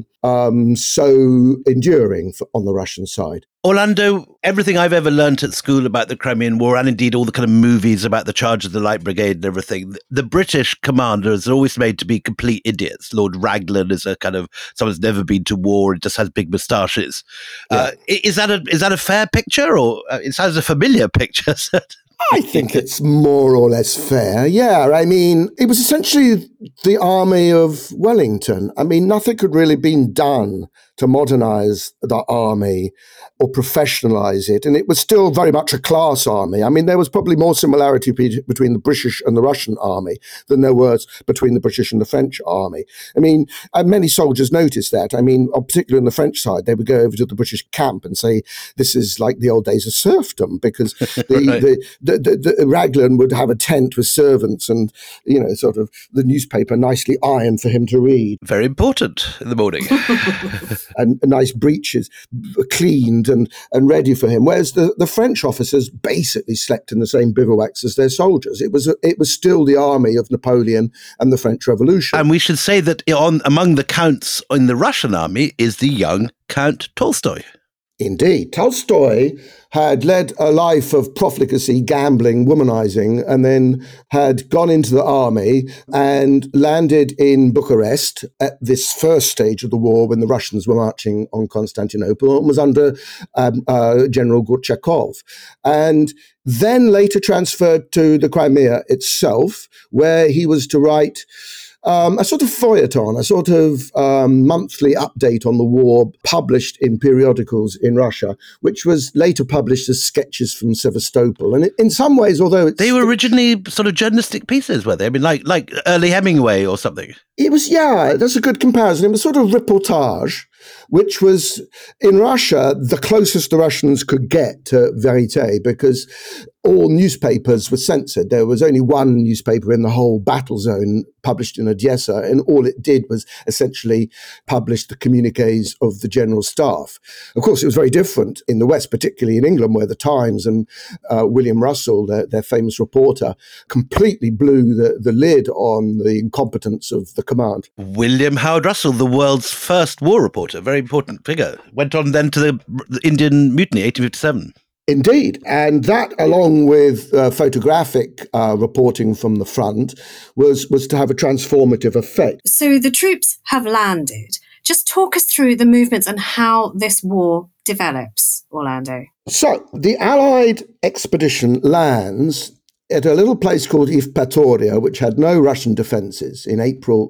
so enduring on the Russian side. Orlando, everything I've ever learnt at school about the Crimean War, and indeed all the kind of movies about the Charge of the Light Brigade and everything, the British commanders are always made to be complete idiots. Lord Raglan is a kind of someone who's never been to war and just has big moustaches. Yeah. Is that a fair picture, or it sounds a familiar picture? I think it's more or less fair. Yeah, I mean, it was essentially the army of Wellington. I mean, nothing could really been done to modernize the army or professionalize it. And it was still very much a class army. I mean, there was probably more similarity between the British and the Russian army than there was between the British and the French army. I mean, many soldiers noticed that. I mean, particularly on the French side, they would go over to the British camp and say, this is like the old days of serfdom, because the Raglan would have a tent with servants and, you know, sort of the newspaper nicely ironed for him to read. Very important in the morning. And nice breeches cleaned and ready for him. Whereas the French officers basically slept in the same bivouacs as their soldiers. It was still the army of Napoleon and the French Revolution. And we should say that among the counts in the Russian army is the young Count Tolstoy. Indeed. Tolstoy had led a life of profligacy, gambling, womanizing, and then had gone into the army and landed in Bucharest at this first stage of the war when the Russians were marching on Constantinople, and was under General Gorchakov. And then later transferred to the Crimea itself, where he was to write a sort of feuilleton, a sort of monthly update on the war published in periodicals in Russia, which was later published as Sketches from Sevastopol. And in some ways, although they were originally sort of journalistic pieces, were they? I mean, like early Hemingway or something. It was, yeah, that's a good comparison. It was sort of reportage, which was, in Russia, the closest the Russians could get to verite, because all newspapers were censored. There was only one newspaper in the whole battle zone published in Odessa, and all it did was essentially publish the communiques of the general staff. Of course, it was very different in the West, particularly in England, where the Times and William Russell, their famous reporter, completely blew the lid on the incompetence of the command. William Howard Russell, the world's first war reporter, very important figure, went on then to the Indian Mutiny, 1857. Indeed. And that, along with photographic reporting from the front, was to have a transformative effect. So the troops have landed. Just talk us through the movements and how this war develops, Orlando. So the Allied expedition lands at a little place called Evpatoria, which had no Russian defences, in April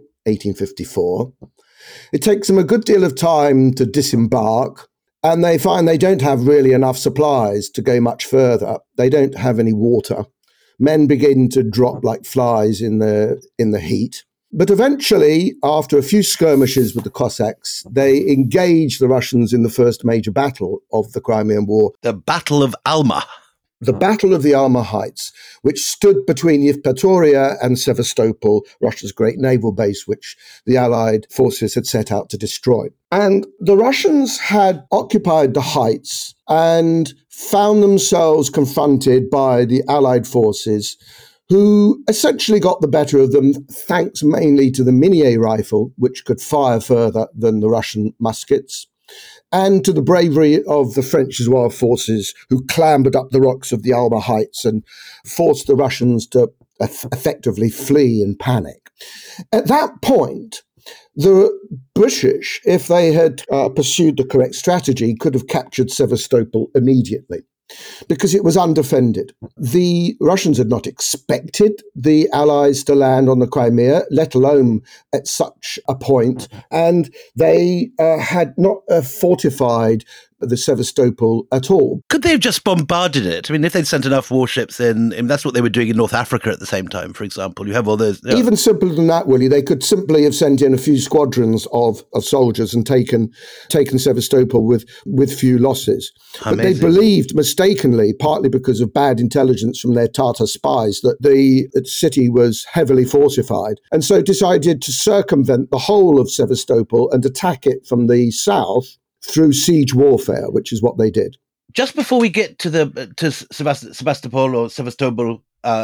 1854. It takes them a good deal of time to disembark, and they find they don't have really enough supplies to go much further. They don't have any water. Men begin to drop like flies in the heat. But eventually, after a few skirmishes with the Cossacks, they engage the Russians in the first major battle of the Crimean War. The Battle of Alma. The Battle of the Alma Heights, which stood between Evpatoria and Sevastopol, Russia's great naval base, which the Allied forces had set out to destroy. And the Russians had occupied the heights and found themselves confronted by the Allied forces, who essentially got the better of them, thanks mainly to the Minié rifle, which could fire further than the Russian muskets, and to the bravery of the French Zouave forces, who clambered up the rocks of the Alma Heights and forced the Russians to effectively flee in panic. At that point, the British, if they had pursued the correct strategy, could have captured Sevastopol immediately, because it was undefended. The Russians had not expected the Allies to land on the Crimea, let alone at such a point, and they had not fortified the Sevastopol at all. Could they have just bombarded it? I mean, if they'd sent enough warships in, that's what they were doing in North Africa at the same time, for example. You have all those... Yeah. Even simpler than that, Willie, they could simply have sent in a few squadrons of soldiers and taken Sevastopol with few losses. But they believed mistakenly, partly because of bad intelligence from their Tatar spies, that the city was heavily fortified, and so decided to circumvent the whole of Sevastopol and attack it from the south through siege warfare, which is what they did. Just before we get to Sevastopol or Sevastopol,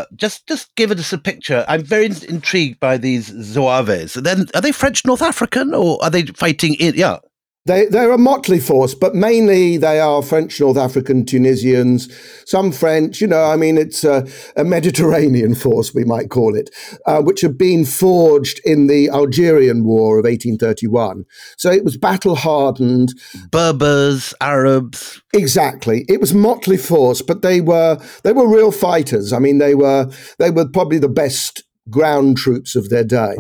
just give us a picture. I'm very intrigued by these Zouaves. Then, are they French North African, or are they fighting in? Yeah. They're a motley force, but mainly they are French, North African, Tunisians, some French. It's a Mediterranean force, we might call it, which had been forged in the Algerian War of 1831. So it was battle-hardened. Berbers, Arabs. Exactly. It was motley force, but they were real fighters. I mean, they were probably the best ground troops of their day.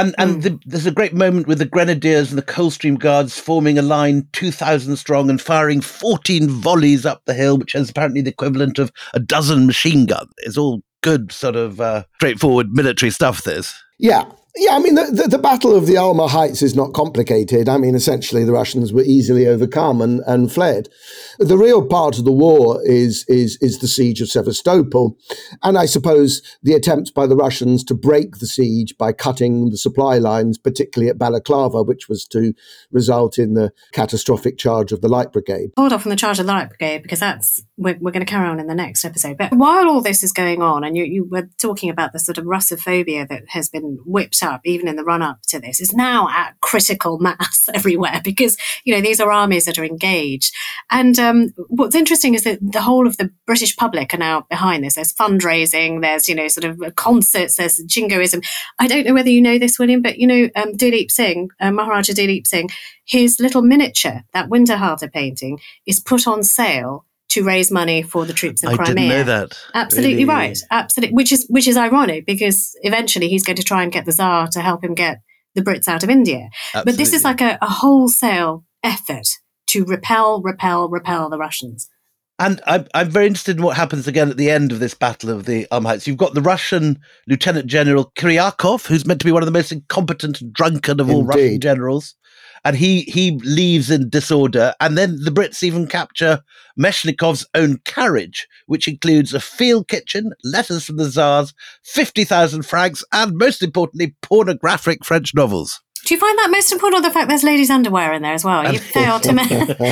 And there's a great moment with the Grenadiers and the Coldstream Guards forming a line 2,000 strong and firing 14 volleys up the hill, which is apparently the equivalent of a dozen machine guns. It's all good sort of straightforward military stuff, this. Yeah. Yeah, I mean, the Battle of the Alma Heights is not complicated. I mean, essentially, the Russians were easily overcome and fled. The real part of the war is the siege of Sevastopol, and I suppose the attempt by the Russians to break the siege by cutting the supply lines, particularly at Balaclava, which was to result in the catastrophic charge of the Light Brigade. Hold off on the charge of the Light Brigade, because we're going to carry on in the next episode. But while all this is going on, and you were talking about the sort of Russophobia that has been whipped up even in the run-up to this, is now at critical mass everywhere, because these are armies that are engaged. And what's interesting is that the whole of the British public are now behind this. There's fundraising, there's sort of concerts, there's jingoism. I don't know whether you know this, William, but Duleep Singh, Maharaja Duleep Singh, his little miniature, that Winterhalter painting, is put on sale to raise money for the troops in Crimea. I didn't know that. Absolutely really? Right. Absolutely. Which is ironic, because eventually he's going to try and get the Tsar to help him get the Brits out of India. Absolutely. But this is like a wholesale effort to repel the Russians. And I'm very interested in what happens again at the end of this Battle of the Alma Heights. You've got the Russian Lieutenant General Kiryakov, who's meant to be one of the most incompetent and drunken of all Russian generals. And he leaves in disorder. And then the Brits even capture Meshnikov's own carriage, which includes a field kitchen, letters from the Tsars, 50,000 francs, and most importantly, pornographic French novels. Do you find that most important, or the fact there's ladies' underwear in there as well? You failed to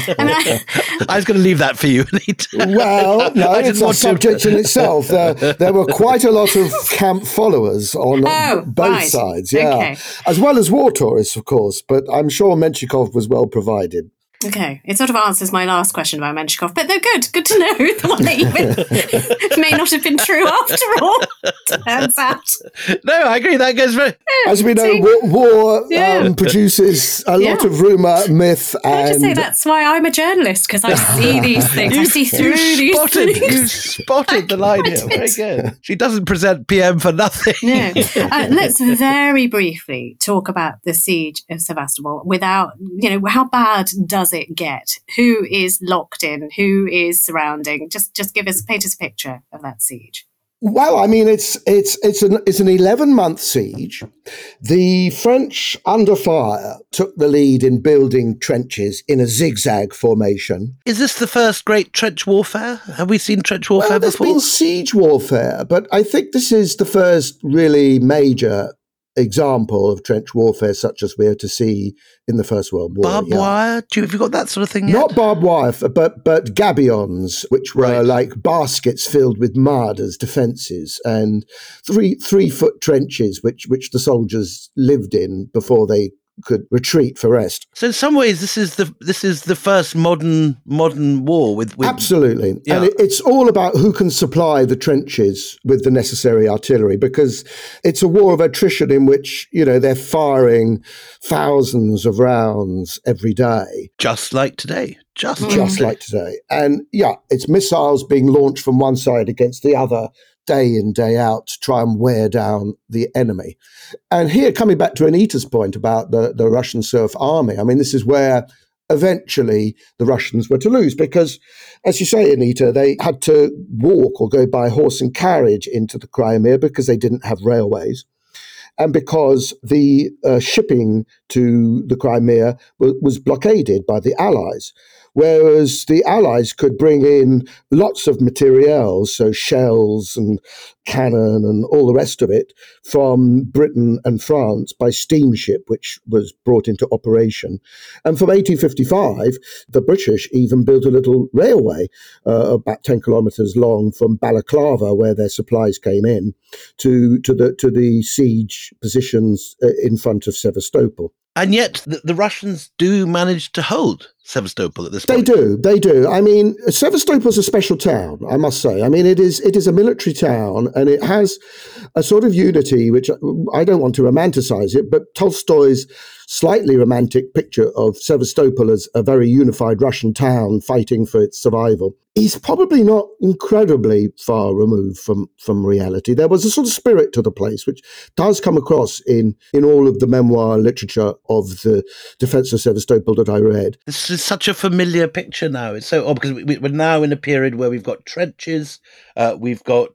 I was going to leave that for you. Well, no, it's a subject in itself. There were quite a lot of camp followers on both sides, okay. As well as war tourists, of course, but I'm sure Menshikov was well provided. Okay, it sort of answers my last question about Menshikov, but they're good to know. The one that even may not have been true after all, turns out. No, I agree, that goes very... As we know, war produces a lot of rumour, myth, and... I just say that's why I'm a journalist, because I see these things, I see through these things. You spotted the line here, very good. She doesn't present PM for nothing. No. Let's very briefly talk about the siege of Sevastopol without, how bad does it get? Who is locked in? Who is surrounding? Just paint us a picture of that siege. Well, I mean, it's an 11-month siege. The French, under fire, took the lead in building trenches in a zigzag formation. Is this the first great trench warfare? Have we seen trench warfare before? There's been siege warfare, but I think this is the first really major example of trench warfare such as we're to see in the First World War. Barbed wire? Have you got that sort of thing yet? Not barbed wire, but gabions, which were like baskets filled with mud as defences, and 3-foot trenches which the soldiers lived in before they could retreat for rest. So in some ways, this is the first modern war with absolutely, yeah. And it's all about who can supply the trenches with the necessary artillery, because it's a war of attrition in which they're firing thousands of rounds every day, just like today. Just like today, and it's missiles being launched from one side against the other, day in, day out, to try and wear down the enemy. And here, coming back to Anita's point about the Russian Surf Army, I mean, this is where eventually the Russians were to lose because, as you say, Anita, they had to walk or go by horse and carriage into the Crimea because they didn't have railways. And because the shipping to the Crimea was blockaded by the Allies. Whereas the Allies could bring in lots of materials, so shells and cannon and all the rest of it, from Britain and France by steamship, which was brought into operation. And from 1855, the British even built a little railway about 10 kilometers long from Balaclava, where their supplies came in, to the siege positions in front of Sevastopol. And yet the Russians do manage to hold Sevastopol at this point. They do. I mean, Sevastopol's a special town, I must say. I mean, it is a military town, and it has a sort of unity, which I don't want to romanticize it, but Tolstoy's slightly romantic picture of Sevastopol as a very unified Russian town fighting for its survival is probably not incredibly far removed from reality. There was a sort of spirit to the place, which does come across in all of the memoir literature of the defense of Sevastopol that I read. This is such a familiar picture now. It's so odd because we're now in a period where we've got trenches, we've got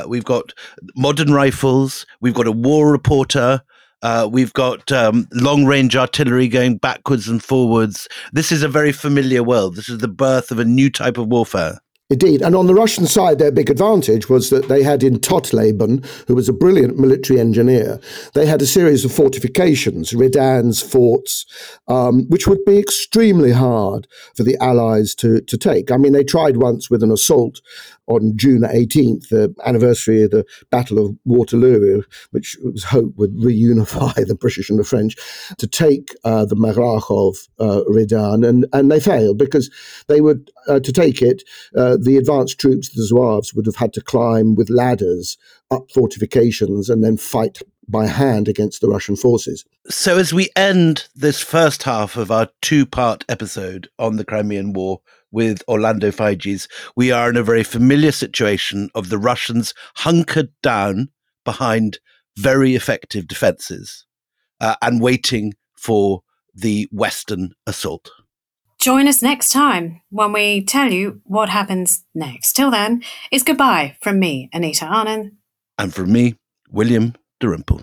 modern rifles, we've got a war reporter, we've got long-range artillery going backwards and forwards. This is a very familiar world. This is the birth of a new type of warfare. Indeed. And on the Russian side, their big advantage was that they had in Tottleben, who was a brilliant military engineer, they had a series of fortifications, redans, forts, which would be extremely hard for the Allies to take. I mean, they tried once with an assault on June 18th, the anniversary of the Battle of Waterloo, which was hoped would reunify the British and the French, to take the Marachov Redan, and they failed because they would, to take it, the advanced troops, the Zouaves, would have had to climb with ladders up fortifications and then fight by hand against the Russian forces. So as we end this first half of our two-part episode on the Crimean War with Orlando Figes, we are in a very familiar situation of the Russians hunkered down behind very effective defenses and waiting for the Western assault. Join us next time when we tell you what happens next. Till then, it's goodbye from me, Anita Arnon. And from me, William Dalrymple.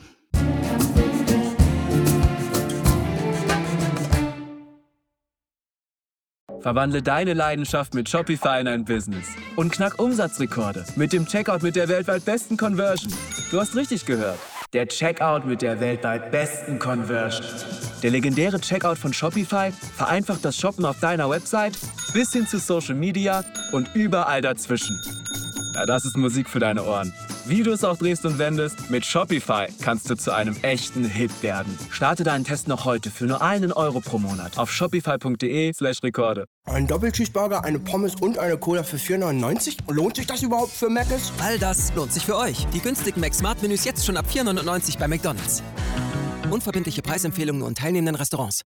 Verwandle deine Leidenschaft mit Shopify in ein Business und knack Umsatzrekorde mit dem Checkout mit der weltweit besten Conversion. Du hast richtig gehört. Der Checkout mit der weltweit besten Conversion. Der legendäre Checkout von Shopify vereinfacht das Shoppen auf deiner Website bis hin zu Social Media und überall dazwischen. Ja, das ist Musik für deine Ohren. Wie du es auch drehst und wendest, mit Shopify kannst du zu einem echten Hit werden. Starte deinen Test noch heute für nur €1 pro Monat auf shopify.de/Rekorde. Ein Doppelcheeseburger, eine Pommes und eine Cola für 4,99? Lohnt sich das überhaupt für Mc's? All das lohnt sich für euch. Die günstigen Mac-Smart-Menüs jetzt schon ab 4,99 bei McDonald's. Unverbindliche Preisempfehlungen und teilnehmenden Restaurants.